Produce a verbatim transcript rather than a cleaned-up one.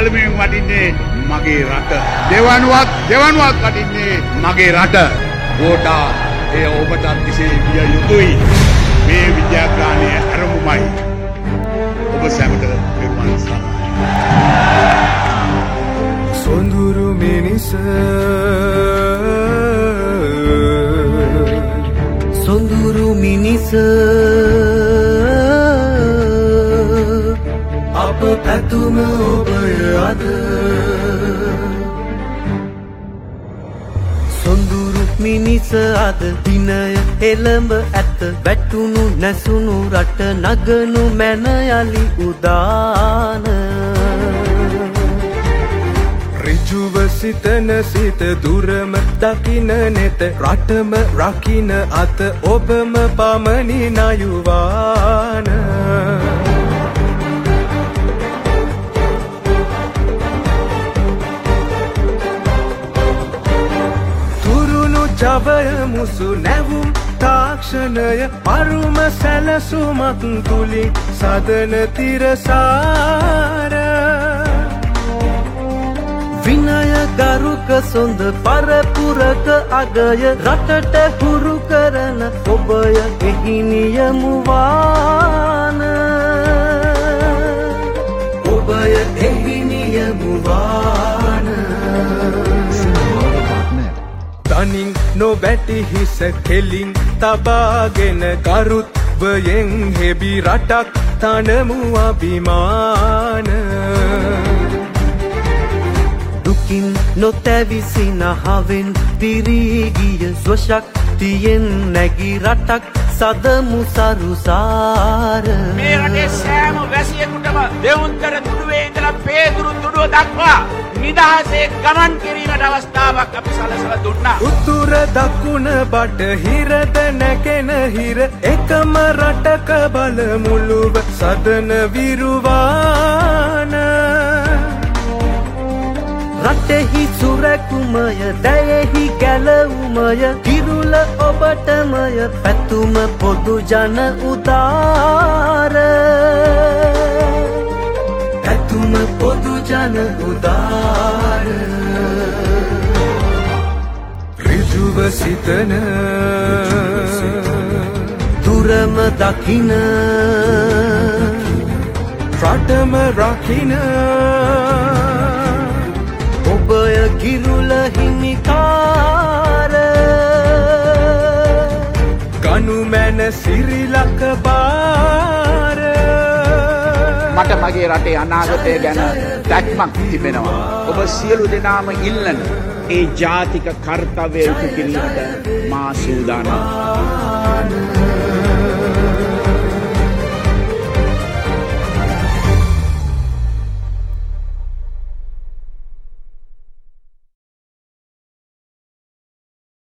පළමුවෙන් වටින්නේ මගේ රට. දෙවනුවක් දෙවනුවක් වටින්නේ මගේ රට. ගෝඨා ඒ ඔබට අතිශය විය යුතුයි. මේ විද්‍යාඥානයේ අරමුමයි. ඔබ සැමට පෙරවන් සරණයි. සොඳුරු මිනිස සොඳුරු මිනිස අප පැතුම ඔබය අද සොඳුරු මිනිස අද දිනය එළඹ ඇත වැටුණු නැසුණු රට නගනු මැන යලි උදාන ඍජුව සිතන සිත දුරම දකින නෙත රටම රකින්න අත ඔබම පමණි නයුවාන තුරුණු ජවය මුසු නැවුම් තාක්ෂණය පරුම සැලසුමක් තුලින් සදන තිරසාර විනය ගරුක සොඳ පරපුරක අගය රටට හුරු කරන ඔබය එහි නියමුවාන ඔබය එහි නියමුවාන තනින් නොබැටි හිස කෙලින් තබාගෙන ගරුත්වයෙන් හෙබි රටක් තනමු අභිමාන දුකින් නොතැවිසි නහවෙන් පිරීගිය ස්වශක්තියෙන් නැගි රටක් සදමු සරුසාර මේ රටේ සෑම වැසියෙකුටම දෙවුන්තර තුඩුවේ ඉඳලා පේදුරු තුඩුව දක්වා නිදහසේ ගමන් කිරීමට අවස්ථාවක් අපි සලසලා දුන්නා. උතුර දකුණ බටහිරද නැගෙන හිර එකම රටක බලමුළුව සදන විරුවාන රටෙහි සුරැකුමය දැයෙහි ගැලවුමය කිරුල ඔබටමය පැතුම පොදු ජන උදාර පැතුම පොදු ජන උදාර ඍජුව සිතන දුරම දකින රටම රකින ඔබය කිරුල හිමිකාර ගනු මැන සිරිලක බාර මට මගේ රටේ අනාගතය ගැන දැක්මක් තිබෙනවා. ඔබ සියලු දෙනාම ඉල්ලන ඒ ජාතික කර්තව්‍ය ඉටු කිරීමට මා සූදානම්.